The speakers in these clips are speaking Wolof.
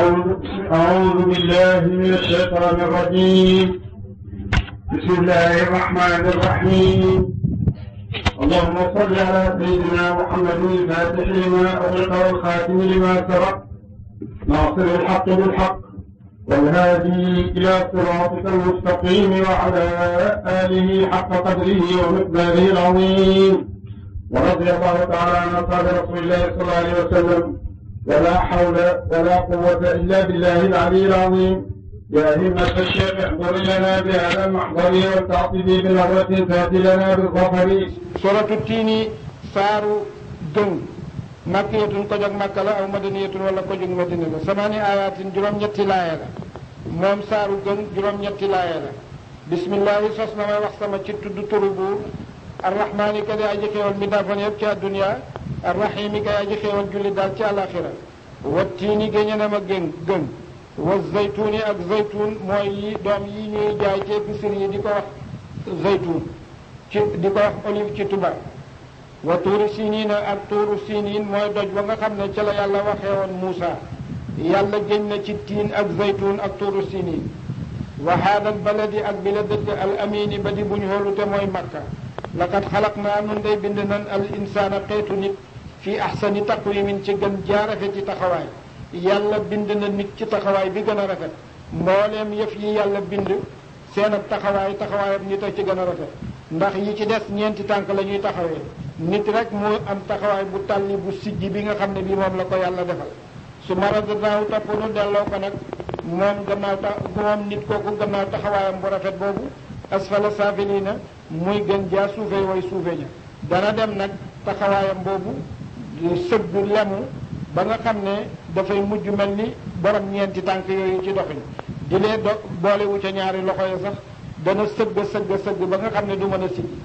أعوذ بالله من الشيطان الرجيم. بسم الله الرحمن الرحيم. اللهم صل على سيدنا محمد الفاتح لما أغلق والخاتم لما سبق ناصر الحق بالحق والهادي إلى صراطك المستقيم وعلى آله حق قدره ومقداره العظيم. ورضي الله تعالى عن أصحاب رسول الله صلى الله عليه وسلم. ولا حول ولا قوة إلا بالله العلي العظيم. يا همة الشيخ احضر لنا بهذا المحضر والتعطيب بنظرة تأتي لنا بالظفر. سورة التين سارو دون مكية كجوك مكة أو مدنية ولا كجوك مدينة 8 آيات جرم ñetti laaya la moom saaru gën juróom ñetti laaya la. bismillahi sos na may wax sama ci tudd turu buur arrahmaani ka di aji xéewal mi daafoon yëpp ci àdduniya arrahimi ka aji xéewal julli daal ci àlaxira wa tiini géñe na ma gën wa zaytuuni ak zaytuun mooy yi doom yi ñuy jaay ci épicerie yi di ko wax zaytuun ci di ko wax olive ci tubaab. wa tuuri siniina ak tuuru siniin mooy doj ba nga xam ne ca la yàlla waxee woon Muusa yàlla géñ na ci tiin ak zaytuun ak tuuru siniin. wa haadal baladi ak bi la dëkk al amini ba di buñ xoolu te mooy Makka. laqad xalaq naa nun day bind nan al insaana xeetu nit fii ahsani taqwimin ci gën jaa rafet ci taxawaay. yàlla bind na nit ci taxawaay bi gën a rafet mbooleem yëf yi yàlla bind seen ab taxawaayam nit a ci gën a rafet ndax yi ci des ñeenti tànk la ñuy taxawee nit rek moo am taxawaay bu tàlli bu sijji bi nga xam ne bii moom la ko yàlla defal. su maradnaahu topp nu delloo ko nag moom moom nit kooku gannaaw taxawaayam bu rafet boobu asfala saafiliina muy gën jaa suufe way suufe ña dana dem nag taxawaayam boobu sëgg lemu ba nga xam ne dafay mujj mel ni borom ñeenti tànk yooyu ci doxin di lee boolewu ca ñaari loxo ya sax dana sëgg ba nga xam ne du mën a siggi.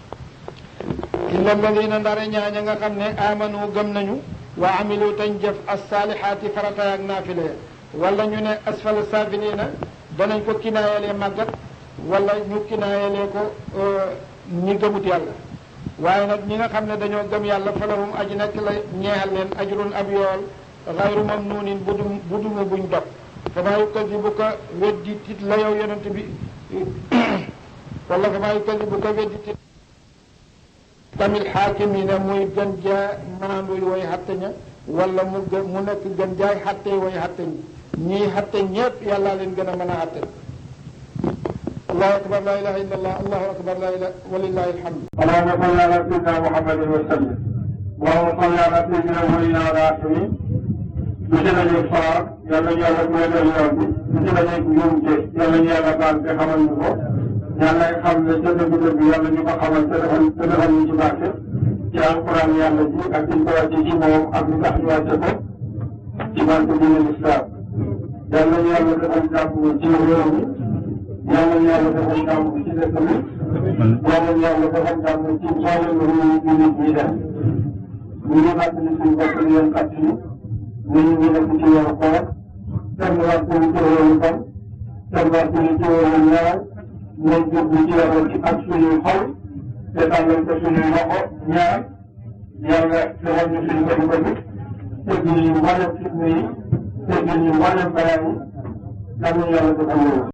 illa alladina ndare ñaaña nga xam ne amanu gëm nañu wa amilu tañ jëf as-saalihaati farata ak naafile wala ñu ne asfala saafiliina danañ ko kinaayalee màggat wala ñu kinaayalee ko ñi gëmut yàlla. waaye nag ñi nga xam ne dañoo gëm yàlla falahum aji nekk la ñeexal leen ajrun ab yool xayru mamnuunin bu dumu buñ dog famaa yukadibuka weddi tit la yow yonent bi wala famaa yukadibuka weddi tit tamit xaakimiina muy gën jaa maanduy way xatte ña wala mu nekk gën jaay xatte way xatte ñi ñii xatte ñépp yàllaa leen gën a mën a xatte. allahu akbar la ilaha illa allah allahu akbar la ilaha walillahi alhamd. اللهم صل على سيدنا محمد وسلم. اللهم صل على سيدنا ولينا الرحيم. monsieur Nadio Fara yàlla ñu yàlla dooleel yoon bi monsieur Nadio Njuumte yàlla ñu yàlla baal te xamal ñu ko yàlla xam ne ca dëgg-dëgg yàlla ñu ko xamal te defal ñu ci barke ci alquran yàlla ji ak ci ko wàcce ci moom ak li tax ñu wàcce ko ci barke bi ne lislaam yàlla ñu yàlla defal jàmm ci réew mi yàlla ñu yàlla defal jàmm ci dëkk bi yàlla ñu yàlla defal jàmm ci mboolem réew yi nit ñi def ñu ngi fàttali suñu bopp di leen fàttali ñu ngi nekk ci yoonu koor kenn waxtuñu ci yoonu fan kenn waxtuñu ci yoonu ñaar nañ jublu ci yoonu ci ak suñuy xol te tàllal ko suñuy loxo ñaar yàlla defal ñu suñu bëri teggi ñu mboolem fitna yi teggi ñu mboolem balaa yi yàlla defal loolu